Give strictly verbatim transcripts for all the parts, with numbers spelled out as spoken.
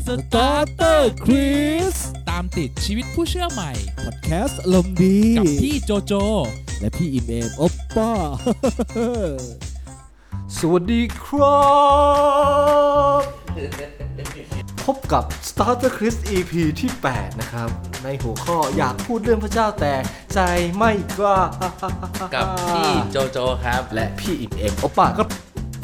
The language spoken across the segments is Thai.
สตาร์เตอร์คริสตามติดชีวิตผู้เชื่อใหม่พอดแคสต์อารมณ์ดีกับพี่โจโจและพี่อิมเอมโอปป้าสวัสดีครับพบกับ Starter Chris อี พี ที่ แปด นะครับในหัวข้ออยากพูดเรื่องพระเจ้าแต่ใจไม่กล้ากับพี่โจโจครับและพี่อิมเอมโอปป้าครับ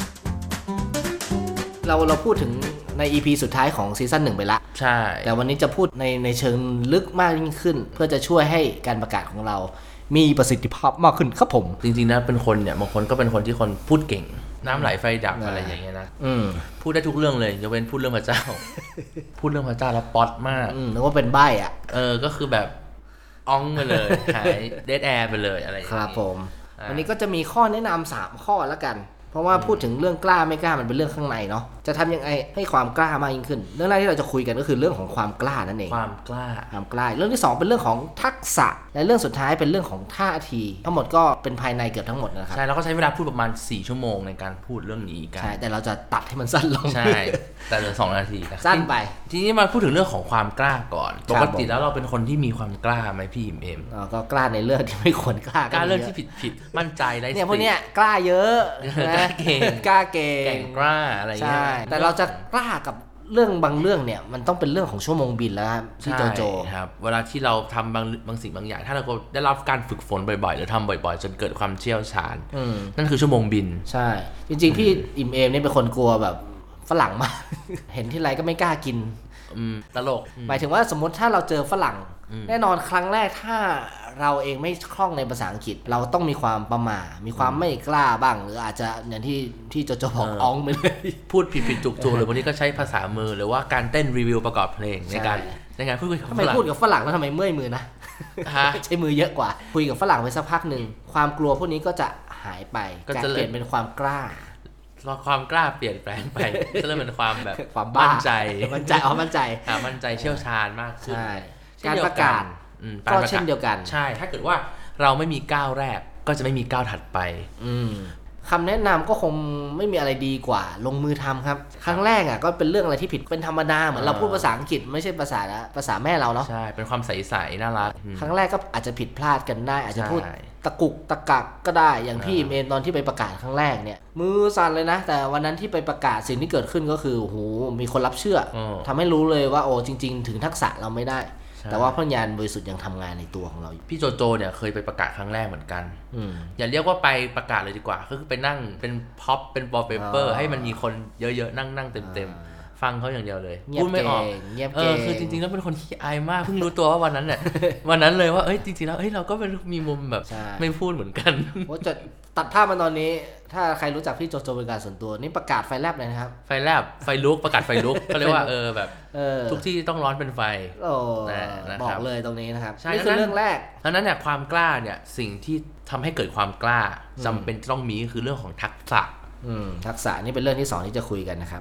เราเราพูดถึงใน อี พี สุดท้ายของซีซั่นหนึ่งไปละใช่แต่วันนี้จะพูดในในเชิงลึกมากยิ่งขึ้นเพื่อจะช่วยให้การประกาศของเรามีประสิทธิภาพมากขึ้นครับผมจริงๆนะเป็นคนเนี่ยบางคนก็เป็นคนที่คนพูดเก่งน้ำไหลไฟดับอะไรอย่างเงี้ยนะพูดได้ทุกเรื่องเลยยกเว้นพูดเรื่องพระเจ้า พูดเรื่องพระเจ้าแล้วป๊อตมากนึกว่าเป็นใบ้อะเออก็คือแบบอ้องไปเลยหายเดดแอร์ไปเลยอะไรอย่างเงี้ยครับผมวันนี้ก็จะมีข้อแนะนำสามข้อแล้วกันเพราะว่าพูดถึงเรื่องกล้าไม่กล้ามันเป็นเรื่องข้างในเนาะจะทำยังไงให้ความกล้ามากยิ่งขึ้นเรื่องแรกที่เราจะคุยกันก็คือเรื่องของความกล้านั่นเองความกล้าความกล้าเรื่องที่สองเป็นเรื่องของทักษะและเรื่องสุดท้ายเป็นเรื่องของท่าทีทั้งหมดก็เป็นภายในเกือบทั้งหมดนะครับใช่แล้วก็ใช้เวลาพูดประมาณสี่ชั่วโมงในการพูดเรื่องนี้กันใช่แต่เราจะตัดให้มันสั้นลงใช่แต่เหลือสองนาทีสั้นไปทีนี้มาพูดถึงเรื่องของความกล้าก่อนปกติแล้วเราเป็นคนที่มีความกล้าไหมพี่อิมเอ็มอ๋อก็กล้าในเรื่องที่ไม่ควรกล้ากล้าเรื่องที่ผิดผิดมั่นใจไรเนี่ยพวกเนี้ยกล้าเยอะกล้าเก่งกล้าเก่งแก่งกล้าอะไรอย่างเงี้ยแต่เราจะกล้ากับเรื่องบางเรื่องเนี่ยมันต้องเป็นเรื่องของชั่วโมงบินแล้วครับพี่โจโจครับเวลาที่เราทำบางบางสิ่งบางอย่างถ้าเราได้รับการฝึกฝนบ่อยๆหรือทำบ่อยๆจนเกิดความเชี่ยวชาญนั่นคือชั่วโมงบินใช่จริงๆพี่อิมเอมนี่เป็นคนกลัวแบบฝรั่งมากเห็นที่ไรก็ไม่กล้ากินตลกหมายถึงว่าสมมติถ้าเราเจอฝรั่งแน่นอนครั้งแรกถ้าเราเองไม่คล่องในภาษาอังกฤษเราต้องมีความประหม่ามีความไม่กล้าบ้างหรืออาจจะอย่างที่ที่โจโจบอกอ้องไปเลยพูดผิดๆจุกๆหรือบางทีก็ใช้ภาษามือหรือว่าการเต้นรีวิวประกอบเพลงในการในการพูดคุยกับฝรั่งทำไมพูดกับฝรั่งแล้วทำไมเมื่อยมือนะใช้มือเยอะกว่าคุยกับฝรั่งไปสักพักหนึ่งความกลัวพวกนี้ก็จะหายไปการเปลี่ยนเป็นความกล้าความกล้าเปลี่ยนแปลงไปจะเริ่มเป็นความแบบความมั่นใจมั่นใจอ๋อมั่นใจอ่ามั่นใจเชี่ยวชาญมากขึ้นใช่การประกาศก็เช่นเดียวกันใช่ถ้าเกิดว่าเราไม่มีก้าวแรกก็จะไม่มีก้าวถัดไปคำแนะนำก็คงไม่มีอะไรดีกว่าลงมือทำครับครั้งแรกอ่ะก็เป็นเรื่องอะไรที่ผิดเป็นธรรมดาเหมือนเราพูดภาษาอังกฤษไม่ใช่ภาษาภาษาแม่เราเนาะใช่เป็นความใสๆน่ารักครั้งแรกก็อาจจะผิดพลาดกันได้อาจจะพูดตะกุกตะกักก็ได้อย่างพี่เมนตอนที่ไปประกาศครั้งแรกเนี่ยมือสั่นเลยนะแต่วันนั้นที่ไปประกาศสิ่งที่เกิดขึ้นก็คือโอ้โหมีคนรับเชื่อทำให้รู้เลยว่าโอ้จริงๆถึงทักษะเราไม่ได้แต่ว่าพลังงานบริสุทธิ์ยังทำงานในตัวของเราพี่โจโจเนี่ยเคยไปประกาศครั้งแรกเหมือนกันอย่าเรียกว่าไปประกาศเลยดีกว่าก็คือไปนั่งเป็นพ็อปเป็นวอลเปเปอร์ให้มันมีคนเยอะๆนั่งนั่งเต็มๆฟังเขาอย่างเดียวเลยพูดไม่ออกเออคือจริงๆแล้วเป็นคนขี้อายมากเพิ่งรู้ตัวว่าวันนั้นเนี่ยวันนั้นเลยว่าเอ้ยจริงๆแล้วเอ้ยเราก็เป็นมีมุมแบบไม่พูดเหมือนกันโอ้จะตัดภาพมาตอนนี้ถ้าใครรู้จักพี่โจโจเป็นการส่วนตัวนี่ประกาศไฟแลบเลยนะครับไฟแลบไฟลุกประกาศไฟลุกเขาเรียกว่าเออแบบทุกที่ต้องร้อนเป็นไฟโอ้บอกเลยตรงนี้นะครับนี่คือเรื่องแรกเพราะนั้นเนี่ยความกล้าเนี่ยสิ่งที่ทำให้เกิดความกล้าจำเป็นต้องมีคือเรื่องของทักษะทักษะนี่เป็นเรื่องที่สองที่จะคุยกันนะครับ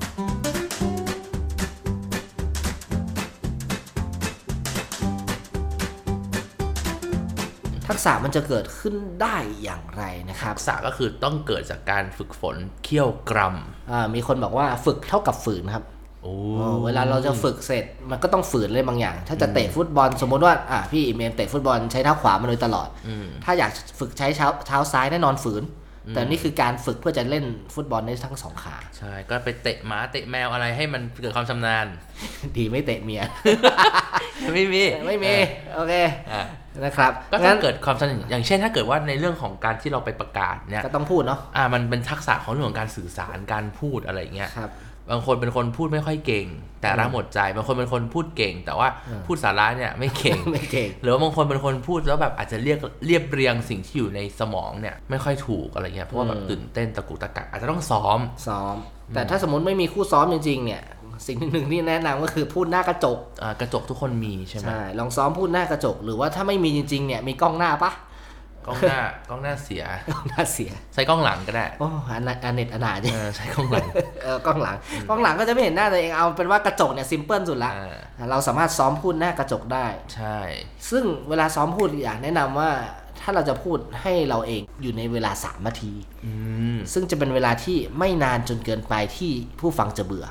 ทักษะมันจะเกิดขึ้นได้อย่างไรนะครับทักษะก็คือต้องเกิดจากการฝึกฝนเคี่ยวกรำอ่ามีคนบอกว่าฝึกเท่ากับฝืนครับโอ้เวลาเราจะฝึกเสร็จมันก็ต้องฝืนเลยบางอย่างถ้าจะเตะฟุตบอลสมมติว่าอ่าพี่อิมเอมเตะฟุตบอลใช้เท้าขวามาโดยตลอดถ้าอยากฝึกใช้เท้าเท้าซ้ายแน่นอนฝืนแต่นี่คือการฝึกเพื่อจะเล่นฟุตบอลได้ทั้งสองขาใช่ก็ไปเตะหมาเตะแมวอะไรให้มันเกิดความชำนาญดีไม่เตะเมียไม่มีไม่มีโอเคนะครับก็ต้องเกิดความชำนาญอย่างเช่นถ้าเกิดว่าในเรื่องของการที่เราไปประกาศเนี่ยก็ต้องพูดเนาะอ่ามันเป็นทักษะของเรื่องของการสื่อสารการพูดอะไรเงี้ยบางคนเป็นคนพูดไม่ค่อยเก่งแต่รักหมดใจบางคนเป็นคนพูดเก่งแต่ว่าพูดสาระเนี่ยไม่เก่งไม่เก่งหรือว่าบางคนเป็นคนพูดแล้วแบบอาจจะเรียกเรียบเรียงสิ่งที่อยู่ในสมองเนี่ยไม่ค่อยถูกอะไรเงี้ยเพราะว่าแบบตื่นเต้นตะกุกตะกักอาจจะต้องซ้อมซ้อมแต่ถ้าสมมติไม่มีคู่ซ้อมจริงๆเนี่ยสิ่งหนึ่งที่แนะนำก็คือพูดหน้ากระจกอ่ากระจกทุกคนมีใช่ไหมใช่ลองซ้อมพูดหน้ากระจกหรือว่าถ้าไม่มีจริงๆเนี่ยมีกล้องหน้าปะกล้องหน้ากล้องหน้าเสียกล้องหน้าเสียใช้กล้องหลังก็ได้โอ้อันอันเน็ตอันหนาจริงใช้กล้องหลังเออกล้องหลังกล้องหลังก็จะไม่เห็นหน้าตัวเองเอาเป็นว่ากระจกเนี่ยซิมเพิลสุดละเราสามารถซ้อมพูดหน้ากระจกได้ใช่ซึ่งเวลาซ้อมพูดอยากแนะนำว่าถ้าเราจะพูดให้เราเองอยู่ในเวลาสามนาทีซึ่งจะเป็นเวลาที่ไม่นานจนเกินไปที่ผู้ฟังจะเบื่อ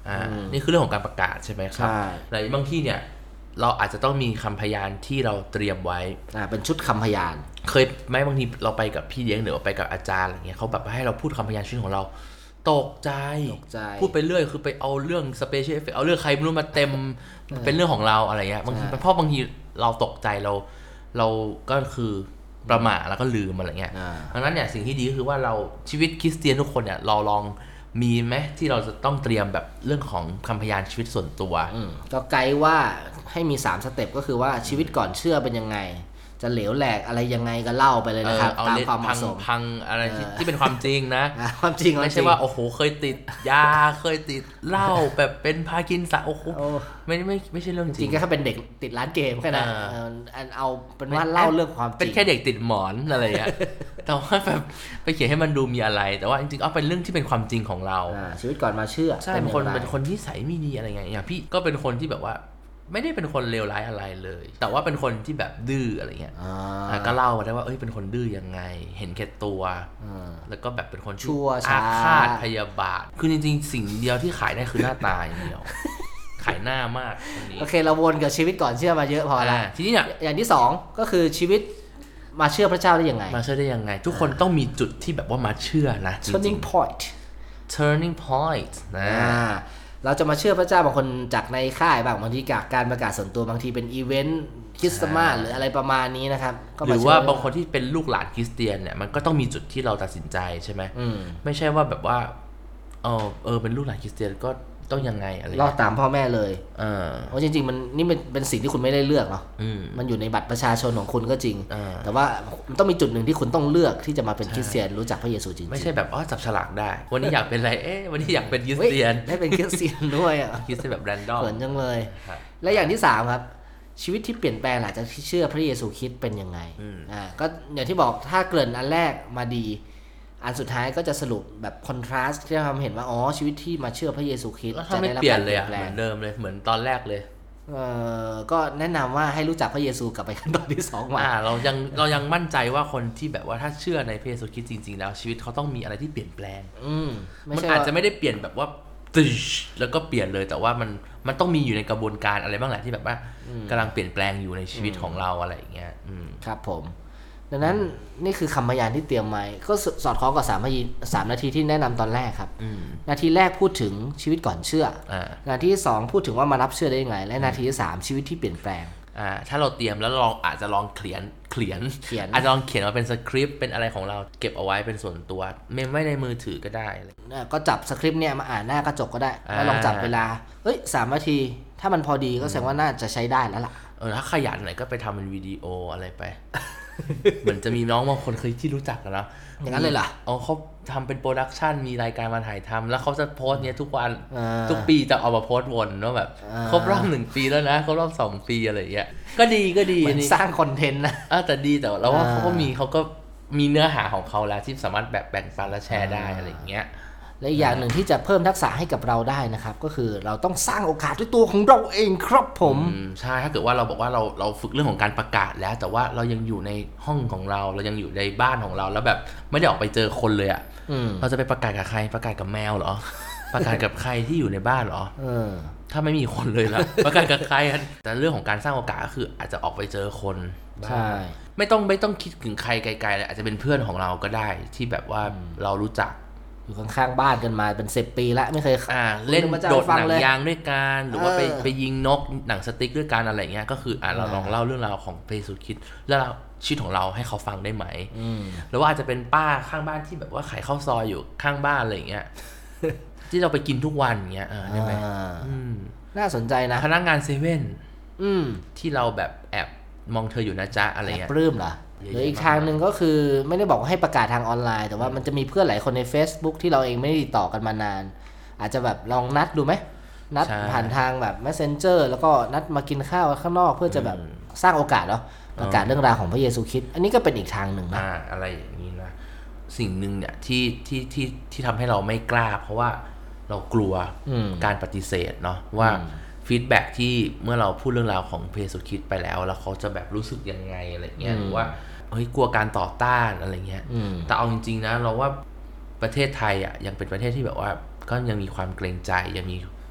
อ่านี่คือเรื่องของการประกาศใช่ไหมครับแต่บางที่เนี่ยเราอาจจะต้องมีคำพยานที่เราเตรียมไว้อ่าเป็นชุดคำพยานเคยไหมบางทีเราไปกับพี่เลี้ยงหรือไปกับอาจารย์อะไรเงี้ยเขาแบบให้เราพูดคำพยานชิ้นของเราตกใจพูดไปเรื่อยคือไปเอาเรื่องสเปเชียลเอฟเฟคเอาเรื่องใครไม่รู้มาเต็มเป็นเรื่องของเราอะไรเงี้ยบางทีเพราะบางทีเราตกใจเราเราก็คือประมาทแล้วก็ลืมอะไรเงี้ยดังนั้นเนี่ยสิ่งที่ดีก็คือว่าเราชีวิตคริสเตียนทุกคนเนี่ยเราลองมีไหมที่เราจะต้องเตรียมแบบเรื่องของคำพยานชีวิตส่วนตัวก็ไกด์ว่าให้มีสามสเต็ปก็คือว่าชีวิตก่อนเชื่อเป็นยังไงจะเหลวแหลกอะไรยังไงก็เล่าไปเลยนะครับตามความเหมาะสมพังอะไรที่เป็นความจริงนะความจริงไม่ใช่ว่าโอ้โหเคยติดยาเคยติดเหล้าแบบเป็นพาร์กินสันโอ้โหไม่ไม่ไม่ใช่เรื่องจริงจริงแค่เป็นเด็กติดร้านเกมแค่นั้นเอาเป็นว่าเล่าเรื่องความจริงเป็นแค่เด็กติดหมอนอะไรอย่างเงี้ยแต่ว่าแบบไปเขียนให้มันดูมีอะไรแต่ว่าจริงๆเอาเป็นเรื่องที่เป็นความจริงของเราชีวิตก่อนมาเชื่อใช่เป็นคนเป็นคนที่ใสไม่ดีอะไรเงี้ยอย่างพี่ก็เป็นคนที่แบบว่าไม่ได้เป็นคนเลวร้ายอะไรเลยแต่ว่าเป็นคนที่แบบดื้ออะไรเงี้ยก็เล่ามาได้ว่าเอ้ยเป็นคนดื้อยังไงเห็นแก่ตัวแล้วก็แบบเป็นคนชั่วอาฆาตพยาบาทคือจริงๆสิ่งเดียวที่ขายได้คือหน้าตาอย่างเดียวขายหน้ามากตรงนี้โอเคเราวนกับชีวิตก่อนเชื่อมาเยอะพอแล้วทีนี้เนี่ยอย่างที่สองก็คือชีวิตมาเชื่อพระเจ้าได้ยังไงมาเชื่อได้ยังไงทุกคนต้องมีจุดที่แบบว่ามาเชื่อนะ turning point turning point นะเราจะมาเชื่อพระเจ้าบางคนจากในค่ายบางบางทีจากการประกาศส่วนตัวบางทีเป็นอีเวนต์คริสต์มาสหรืออะไรประมาณนี้นะครับหรือว่าบางคนที่เป็นลูกหลานคริสเตียนเนี่ยมันก็ต้องมีจุดที่เราตัดสินใจใช่ไหมไม่ใช่ว่าแบบว่าเออเออเป็นลูกหลานคริสเตียนก็ต้องยังไงอะไรรอดตามพ่อแม่เลยเพราะจริงๆมันนี่มันเป็นสิ่งที่คุณไม่ได้เลือกเนาะมันอยู่ในบัตรประชาชนของคุณก็จริงแต่ว่ามันต้องมีจุดหนึ่งที่คุณต้องเลือกที่จะมาเป็นคริสเตียนรู้จักพระเยซูจริงๆไม่ใช่แบบอ๋อจับฉลากได้วันนี้อยากเป็นอะไรเอ๊ะวันนี้อยากเป็นคริสเตียนได้เป็นคริสเตียนด้วยอ่ะคริสเตียนแบบแรนดอมเหมือนจังเลยและอย่างที่สามครับชีวิตที่เปลี่ยนแปลงหลังจากที่เชื่อพระเยซูคริสต์เป็นยังไงอ่าก็อย่างที่บอกถ้าเกริ่นอันแรกมาดีอันสุดท้ายก็จะสรุปแบบคอนทราสต์ที่ทำเห็นว่าอ๋อชีวิตที่มาเชื่อพระเยซูคริสต์จะได้รับการเปลี่ยนแปลงเหมือนเดิมเลยเหมือนตอนแรกเลยเออก็แนะนำว่าให้รู้จักพระเยซูกลับไปขั้นตอนที่สองมาอ่าเรายังเรายังมั่นใจว่าคนที่แบบว่าถ้าเชื่อในพระเยซูคริสต์จริงๆแล้วชีวิตเขาต้องมีอะไรที่เปลี่ยนแปลงอืมมันอาจจะไม่ได้เปลี่ยนแบบว่าตึ๊ชแล้วก็เปลี่ยนเลยแต่ว่ามันมันต้องมีอยู่ในกระบวนการอะไรบ้างแหละที่แบบว่ากำลังเปลี่ยนแปลงอยู่ในชีวิตของเราอะไรอย่างเงี้ยครับผมดังนั้นนี่คือคำพยานที่เตรียมไว้ก็สอดคล้องกับสามนาทีสามนาทีที่แนะนำตอนแรกครับนาทีแรกพูดถึงชีวิตก่อนเชื่อนาทีที่สองพูดถึงว่ามารับเชื่อได้ยังไงและนาทีที่สามชีวิตที่เปลี่ยนแปลงอ่าถ้าเราเตรียมแล้วลองอาจจะลองเขียนเขียนอาจจะลองเขียนมาเป็นสคริปต์เป็นอะไรของเราเก็บเอาไว้เป็นส่วนตัวเมมไว้ในมือถือก็ได้ก็จับสคริปต์เนี่ยมาอ่านหน้ากระจกก็ได้แล้วลองจับเวลาเฮ้ยสามนาทีถ้ามันพอดีก็แสดงว่าน่าจะใช้ได้แล้วล่ะเออถ้าขยันหน่อยก็ไปทำเป็นวิดีโออะไรไปเหมือนจะมีน้องบางคนเคยที่รู้จักกันนะอย่างนั้นเลยเหรออ๋อเขาทำเป็นโปรดักชันมีรายการมาถ่ายทำแล้วเขาจะโพสต์เนี้ยทุกวันทุกปีจะเอามาโพสต์วนว่าแบบครบรอบหนึ่งปีแล้วนะครบรอบสองปีอะไรอย่างเงี้ยก็ดีก็ดีเหมือนสร้างคอนเทนต์นะแต่ดีแต่เราว่าเขาก็มีเขาก็มีเนื้อหาของเขาแล้วที่สามารถแบบแบ่งปันและแชร์ได้อะไรอย่างเงี้ยและอีกอย่างหนึ่งที่จะเพิ่มทักษะให้กับเราได้นะครับก็คือเราต้องสร้างโอกาสด้วยตัวของเราเองครับผมใช่ถ้าเกิดว่าเราบอกว่าเราเราฝึกเรื่องของการประกาศแล้วแต่ว่าเรายังอยู่ในห้องของเราเรายังอยู่ในบ้านของเราแล้วแบบไม่ได้ออกไปเจอคนเลยอ่ะเราจะไปประกาศกับใครประกาศกับแมวเหรอประกาศกับใครที่อยู่ในบ้านเหรอถ้าไม่มีคนเลยล่ะประกาศกับใครแต่เรื่องของการสร้างโอกาสก็คืออาจจะออกไปเจอคนใช่ไม่ต้องไม่ต้องคิดถึงใครไกลๆเลยอาจจะเป็นเพื่อนของเราก็ได้ที่แบบว่าเรารู้จักอยู่ข้างๆบ้านกันมาเป็นสิบปีแล้วไม่เคยอ่าเล่นโดดหนังยางด้วยกันหรือว่าไปไปยิงนกหนังสติ๊กด้วยกันอะไรเงี้ยก็คืออ่าเราลองเล่าเรื่องราวของพระเยซูคริสต์แล้วชีวิตของเราให้เขาฟังได้ไหมหรือว่าอาจจะเป็นป้าข้างบ้านที่แบบว่าขายข้าวซอยอยู่ข้างบ้านอะไรเงี้ยที่เราไปกินทุกวันเงี้ยได้ไหมน่าสนใจนะพนักงานเซเว่นที่เราแบบแอบมองเธออยู่นะจ๊ะอะไรเงี้ยปลื้มเหรอหรืออีกทางหนึ่งก็คือไม่ได้บอกว่าให้ประกาศทางออนไลน์แต่ว่ามันจะมีเพื่อนหลายคนใน Facebook ที่เราเองไม่ได้ติดต่อกันมานานอาจจะแบบลองนัดดูไหมนัดผ่านทางแบบ Messenger แล้วก็นัดมากินข้าวข้างนอกเพื่อจะแบบสร้างโอกาสเนาะประกาศเรื่องราวของพระเยซูคริสต์อันนี้ก็เป็นอีกทางหนึ่งนะอะไรอย่างนี้นะสิ่งหนึ่งเนี่ยที่ที่ที่ที่ทำให้เราไม่กล้าเพราะว่าเรากลัวการปฏิเสธเนาะว่าฟีดแบ็กที่เมื่อเราพูดเรื่องราวของพระเยซูคริสต์ไปแล้วแล้วเขาจะแบบรู้สึกยังไงอะไรเงี้ยหรือว่าเฮ้ยกลัวการต่อต้านอะไรเงี้ยแต่เอาจริงๆนะเราว่าประเทศไทยอ่ะยังเป็นประเทศที่แบบว่าก็ยังมีความเกรงใจยังมี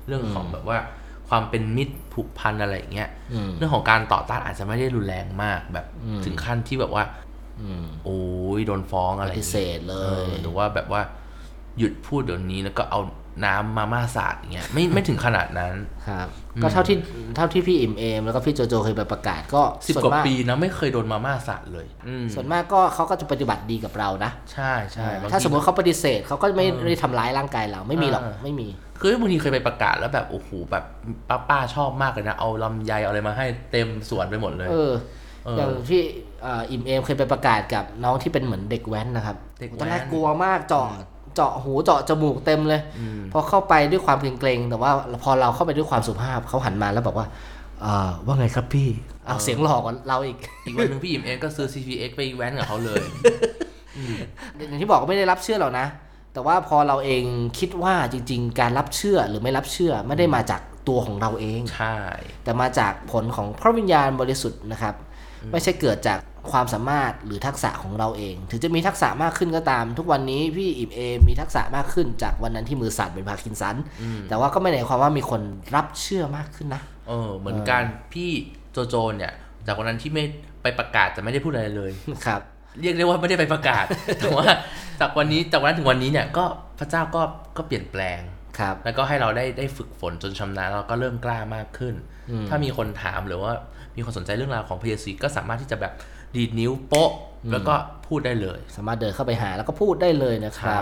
เรื่องของแบบว่าความเป็นมิตรผูกพันอะไรอย่างเงี้ยเรื่องของการต่อต้านอาจจะไม่ได้รุนแรงมากแบบถึงขั้นที่แบบว่าโอ้ยโดนฟ้องอะไรพิเศษเลยหรือว่าแบบว่าหยุดพูดเดี๋ยวนี้แล้วก็เอาน้ำมาม่าสาดอย่างเงี้ยไม่ไม่ถึงขนาดนั้นครับก็เท่าที่เท่าที่พี่อิมเอมแล้วก็พี่โจโจเคยไปประกาศก็สิบกว่าปีนะไม่เคยโดนมาม่าสาดเลยส่วนมากก็เขาก็จะปฏิบัติดีกับเรานะใช่ใช่ถ้าสมมติเขาปฏิเสธเขาก็ไม่ได้ทำร้ายร่างกายเราไม่มีหรอกไม่มีคือบางทีเคยไปประกาศแล้วแบบโอ้โหแบบป้าป้าชอบมากเลยนะเอาลำไยเอาอะไรมาให้เต็มสวนไปหมดเลยเอออย่างที่อิมเอมเคยไปประกาศกับน้องที่เป็นเหมือนเด็กแว้นนะครับตอนแรกกลัวมากเจาะเจาะหูเจาะจมูกเต็มเลยพอเข้าไปด้วยความเกรงๆแต่ว่าพอเราเข้าไปด้วยความสุภาพเขาหันมาแล้วบอกว่าว่าไงครับพี่เอาเสียงหลอกกว่าเราอีกอีกวันนึงพี่อิมเองก็ซื้อ ซี พี เอ็กซ์ ไปแว้นกับเขาเลยอย่างที่บอกก็ไม่ได้รับเชื่อหรอกนะแต่ว่าพอเราเองคิดว่าจริงๆการรับเชื่อหรือไม่รับเชื่อไม่ได้มาจากตัวของเราเองใช่แต่มาจากผลของพระวิญญาณบริสุทธิ์นะครับไม่ใช่เกิดจากความสามารถหรือทักษะของเราเองถึงจะมีทักษะมากขึ้นก็ตามทุกวันนี้พี่อิมเอมีทักษะมากขึ้นจากวันนั้นที่มือสั่นเป็นพาร์กินสันแต่ว่าก็ไม่ได้หมายความว่ามีคนรับเชื่อมากขึ้นนะเออเหมือนกันพี่โจโจเนี่ยจากวันนั้นที่ไม่ไปประกาศแต่ไม่ได้พูดอะไรเลยครับเรียกได้ว่าไม่ได้ไปประกาศแต่ว่าจากวันนี้จากวันนั้นถึงวันนี้เนี่ยก็พระเจ้าก็ก็เปลี่ยนแปลงครับแล้วก็ให้เราได้ได้ฝึกฝนจนชำนาญแล้วก็เริ่มกล้ามากขึ้นถ้ามีคนถามหรือว่ามีคนสนใจเรื่องราวของพระเยซูก็สามารถที่จะแบบดีดนิ้วโป๊ะแล้วก็พูดได้เลยสามารถเดินเข้าไปหาแล้วก็พูดได้เลยนะครับ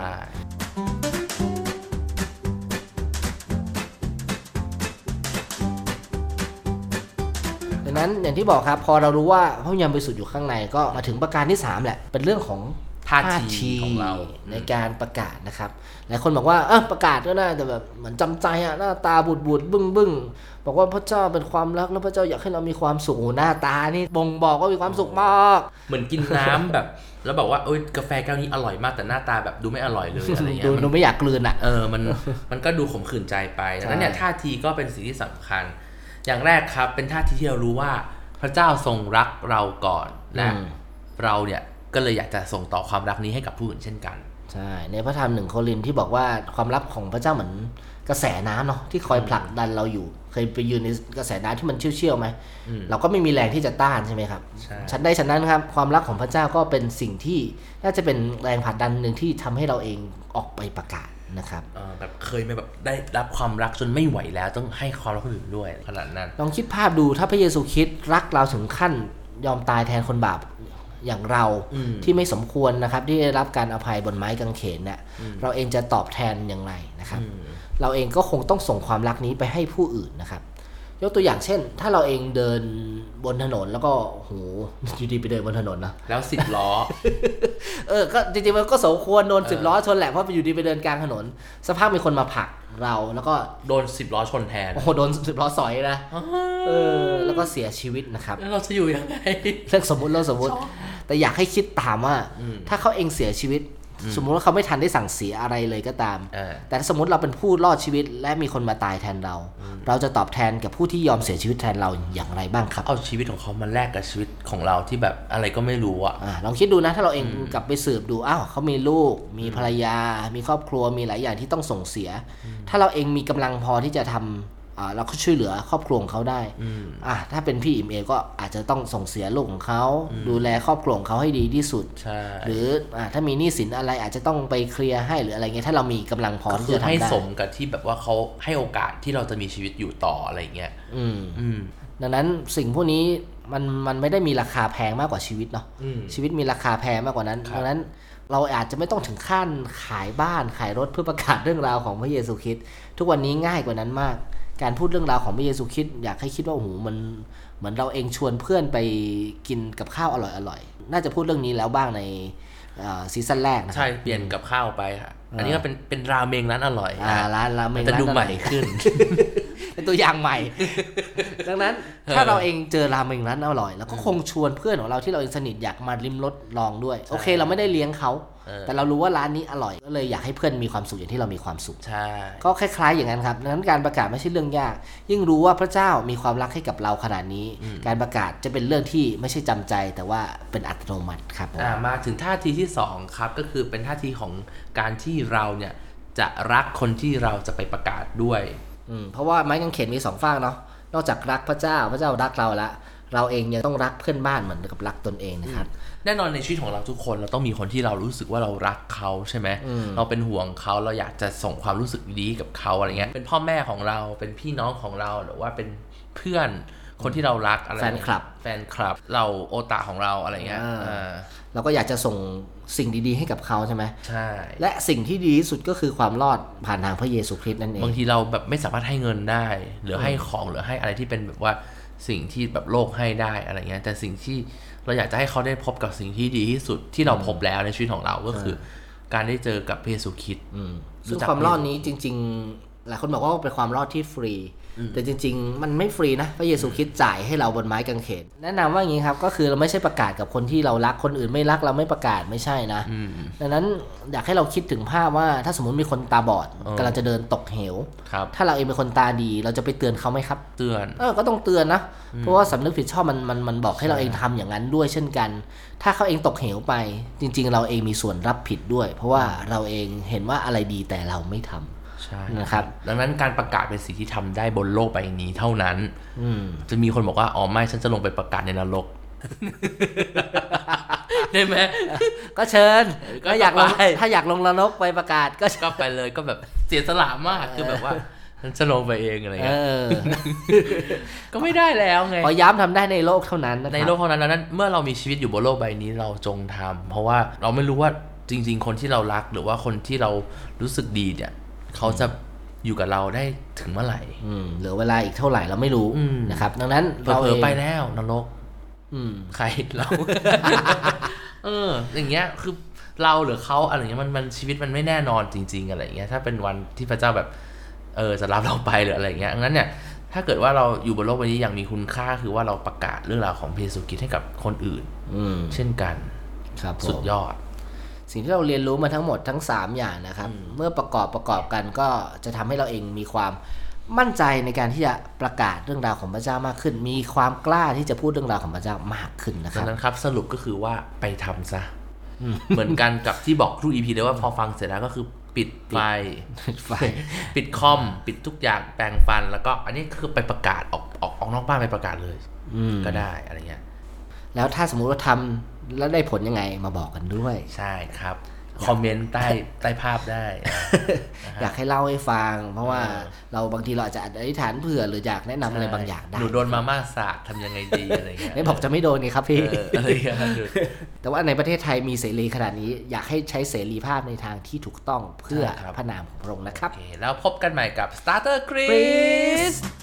ดังนั้นอย่างที่บอกครับพอเรารู้ว่าพระวิญญาณบริสุทธิ์อยู่ข้างในก็มาถึงประการที่สามแหละเป็นเรื่องของท่าทีของเราในการประกาศนะครับหลายคนบอกว่าเออประกาศก็ได้แต่แบบเหมือนจำใจอะหน้าตาบูดบูดบึ้งบึ้งบอกว่าพระเจ้าเป็นความรักแล้วพระเจ้าอยากให้เรามีความสุขหน้าตานี่บ่งบอกว่ามีความสุขมากเหมือนกินน้ำแบบแล้วบอกว่าเอ้ยกาแฟแก้วนี้อร่อยมากแต่หน้าตาแบบดูไม่อร่อยเลยอะไรเงี้ยดูไม่อยากกลืนอะเออมันมันก็ดูขมขื่นใจไปดังนั้นเนี่ยท่าทีก็เป็นสิ่งที่สำคัญอย่างแรกครับเป็นท่าทีที่เรารู้ว่าพระเจ้าทรงรักเราก่อนและเราเนี่ยก็เลยอยากจะส่งต่อความรักนี้ให้กับผู้อื่นเช่นกันใช่ในพระธรรมหนึ่งโครินธ์ที่บอกว่าความรักของพระเจ้าเหมือนกระแสน้ำเนาะที่คอยผลักดันเราอยู่เคยไปยืนในกระแสน้ำที่มันเชี่ยวๆไหมเราก็ไม่มีแรงที่จะต้านใช่ไหมครับฉันได้ฉันนั้นครับความรักของพระเจ้าก็เป็นสิ่งที่น่าจะเป็นแรงผลักดันหนึ่งที่ทำให้เราเองออกไปประกาศนะครับแบบเคยไหมแบบได้รับความรักจนไม่ไหวแล้วต้องให้ความรักคนอื่นด้วยขนาดนั้นลองคิดภาพดูถ้าพระเยซูคริสต์รักเราถึงขั้นยอมตายแทนคนบาปอย่างเราที่ไม่สมควรนะครับที่ได้รับการอภัยบนไม้กางเขนเนี่ยเราเองจะตอบแทนอย่างไรนะครับเราเองก็คงต้องส่งความรักนี้ไปให้ผู้อื่นนะครับยกตัวอย่างเช่นถ้าเราเองเดินบนถนนแล้วก็โหอยู่ดีไปเดินบนถนนนะแล้วสิบล้อเออก็จริงๆมันก็สมควรโดนสิบล้อชนแหละเพราะอยู่ดีไปเดินกลางถนนสภาพมีคนมาผลักเราแล้วก็โดนสิบล้อชนแทนโอ้โหโดนสิบล้อสอยนะเออแล้วก็เสียชีวิตนะครับแล้วเราจะอยู่ยังไงเรื่องสมมุติเราสมมุติแต่อยากให้คิดตามว่าถ้าเขาเองเสียชีวิตสมมุติว่าเขาไม่ทันได้สั่งเสียอะไรเลยก็ตามแต่สมมุติเราเป็นผู้รอดชีวิตและมีคนมาตายแทนเราเราจะตอบแทนกับผู้ที่ยอมเสียชีวิตแทนเราอย่างไรบ้างครับเอาชีวิตของเขามาแลกกับชีวิตของเราที่แบบอะไรก็ไม่รู้อ่ะลองคิดดูนะถ้าเราเองกลับไปสืบดูอ้าวเขามีลูกมีภรรยามีครอบครัวมีหลายอย่างที่ต้องส่งเสียถ้าเราเองมีกำลังพอที่จะทำเราก็ช่วยเหลือครอบครัวของเขาได้อ่ะถ้าเป็นพี่อิมเอก็อาจจะต้องส่งเสียลูกของเขาดูแลครอบครัวของเขาให้ดีที่สุดหรืออ่ะถ้ามีหนี้สินอะไรอาจจะต้องไปเคลียร์ให้หรืออะไรเงี้ยถ้าเรามีกำลังพอที่จะทำได้ให้สมกับที่แบบว่าเขาให้โอกาสที่เราจะมีชีวิตอยู่ต่ออะไรเงี้ยอืมอืมดังนั้นสิ่งพวกนี้มันมันไม่ได้มีราคาแพงมากกว่าชีวิตเนาะชีวิตมีราคาแพงมากกว่านั้นดังนั้นเราอาจจะไม่ต้องถึงขั้นขายบ้านขายรถเพื่อประกาศเรื่องราวของพระเยซูคริสต์ทุกวันนี้ง่ายกว่านั้นมากการพูดเรื่องราวของพระเยซูคริสต์อยากให้คิดว่าโอ้โหมันเหมือนเราเองชวนเพื่อนไปกินกับข้าวอร่อยๆน่าจะพูดเรื่องนี้แล้วบ้างในซีซั่นแรกนะใช่เปลี่ยนกับข้าวไปค่ะอันนี้ก็เป็นเป็นราเมงร้านอร่อยอ่าร้านราเมงจะดูใหม่ขึ้นเป็นตัวอย่างใหม่ดังนั้นถ้าเราเองเจอราเมงร้านอร่อยแล้วก็คงชวนเพื่อนของเราที่เราเองสนิทอยากมาริมรสลองด้วยโอเคเราไม่ได้เลี้ยงเขาแต่เรารู้ว่าร้านนี้อร่อยก็เลยอยากให้เพื่อนมีความสุขอย่างที่เรามีความสุขใช่ก็คล้ายๆอย่างนั้นครับดังนั้นการประกาศไม่ใช่เรื่องยากยิ่งรู้ว่าพระเจ้ามีความรักให้กับเราขนาดนี้การประกาศจะเป็นเรื่องที่ไม่ใช่จำใจแต่ว่าเป็นอัตโนมัติครับมาถึงท่าทีที่สองครับก็คือเป็นท่าทีของการที่เราเนี่ยจะรักคนที่เราจะไปประกาศด้วยอืมเพราะว่าไม้กางเขนมีสองฝั่งเนาะนอกจากรักพระเจ้าพระเจ้ารักเราละเราเองยังต้องรักเพื่อนบ้านเหมือนกับรักตนเองนะครับแน่นอนในชีวิตของเราทุกคนเราต้องมีคนที่เรารู้สึกว่าเรารักเขาใช่ไหมเราเป็นห่วงเขาเราอยากจะส่งความรู้สึกดีกับเขาอะไรเงี้ยเป็นพ่อแม่ของเราเป็นพี่น้องของเราหรือว่าเป็นเพื่อนคนที่เรารักอะไรแฟนคลับแฟนคลับเราโอตาของเราอะไรเงี้ยเราก็อยากจะส่งสิ่งดีๆให้กับเขาใช่ไหมใช่และสิ่งที่ดีที่สุดก็คือความรอดผ่านทางพระเยซูคริสต์นั่นเองบางทีเราแบบไม่สามารถให้เงินได้หรือให้ของหรือให้อะไรที่เป็นแบบว่าสิ่งที่แบบโลกให้ได้อะไรเงี้ยแต่สิ่งที่เราอยากจะให้เขาได้พบกับสิ่งที่ดีที่สุดที่เราพบแล้วในชีวิตของเราก็คือการได้เจอกับพระเยซูคริสต์ซึ่งความรอดนี้จริงๆหลายคนบอกว่าเป็นความรอดที่ฟรีแต่จริงๆมันไม่ฟรีนะพระเยซูคริสต์จ่ายให้เราบนไม้กางเขนแนะนำว่าอย่างนี้ครับก็คือเราไม่ใช่ประกาศกับคนที่เรารักคนอื่นไม่รักเราไม่ประกาศไม่ใช่นะดังนั้นอยากให้เราคิดถึงภาพว่าถ้าสมมติมีคนตาบอดกำลังจะเดินตกเหวถ้าเราเองเป็นคนตาดีเราจะไปเตือนเขาไหมครับเตือนเออก็ต้องเตือนนะเพราะว่าสำนึกผิดชอบมันมันมันบอกให้เราเองทำอย่างนั้นด้วยเช่นกันถ้าเขาเองตกเหวไปจริงๆเราเองมีส่วนรับผิดด้วยเพราะว่าเราเองเห็นว่าอะไรดีแต่เราไม่ทำใช่นะครับดังนั้นการประกาศเป็นสิ่งที่ทำได้บนโลกใบนี้เท่านั้นจะมีคนบอกว่าอ๋อไม่ฉันจะลงไปประกาศในนรกได้ไหมก็เชิญก็อยากลงถ้าอยากลงนรกไปประกาศก็ก็ไปเลยก็แบบเสียสละมากคือแบบว่าฉันจะลงไปเองอะไรเงี้ยก็ไม่ได้แล้วไงพอย้ำทำได้ในโลกเท่านั้นในโลกเท่านั้นดังนั้นเมื่อเรามีชีวิตอยู่บนโลกใบนี้เราจงทำเพราะว่าเราไม่รู้ว่าจริงๆคนที่เรารักหรือว่าคนที่เรารู้สึกดีเนี่ยเขาจะอยู่กับเราได้ถึงเมื่อไหร่เหลือเวลาอีกเท่าไหร่เราไม่รู้นะครับดังนั้นเราเผลอไปแล้วนรกใครเราเอออย่างเงี้ยคือเราหรือเขาอะไรเงี้ยมันมันชีวิตมันไม่แน่นอนจริงๆอะไรเงี้ยถ้าเป็นวันที่พระเจ้าแบบเออจะรับเราไปหรืออะไรเงี้ยดังนั้นเนี่ยถ้าเกิดว่าเราอยู่บนโลกใบนี้อย่างมีคุณค่าคือว่าเราประกาศเรื่องราวของพระเยซูคริสต์ให้กับคนอื่นเช่นกันสุดยอดสิ่งที่เราเรียนรู้มาทั้งหมดทั้งสามอย่างนะครับเมื่อประกอบประกอบกันก็จะทำให้เราเองมีความมั่นใจในการที่จะประกาศเรื่องราวของพระเจ้ามากขึ้นมีความกล้าที่จะพูดเรื่องราวของพระเจ้ามากขึ้นนะครับดังนั้นครับสรุปก็คือว่าไปทำซะเหมือนกันกับที่บอกทุก อี พี เลยว่าพอฟังเสร็จแล้วก็คือปิดไฟปิดคอมปิดทุกอย่างแปรงฟันแล้วก็อันนี้คือไปประกาศออกออกออกนอกบ้านไปประกาศเลยก็ได้อะไรเงี้ยแล้วถ้าสมมุติว่าทำแล้วได้ผลยังไงมาบอกกันด้วยใช่ครับคอมเมนต์ใต้ใต้ภาพได้อยากให้เล่าให้ฟังเพราะว่าเราบางทีเราอาจจะอธิษฐานเผื่อหรืออยากแนะนำอะไรบางอย่างได้หนูโดนมาม่าสาดทำยังไงดีอะไรเงี้ยไม่บอกจะไม่โดนนี่ครับพี่อะไรเงี้ยแต่ว่าในประเทศไทยมีเสรีขนาดนี้อยากให้ใช้เสรีภาพในทางที่ถูกต้องเพื่อพระนามของพระองค์นะครับแล้วพบกันใหม่กับ Starter Chris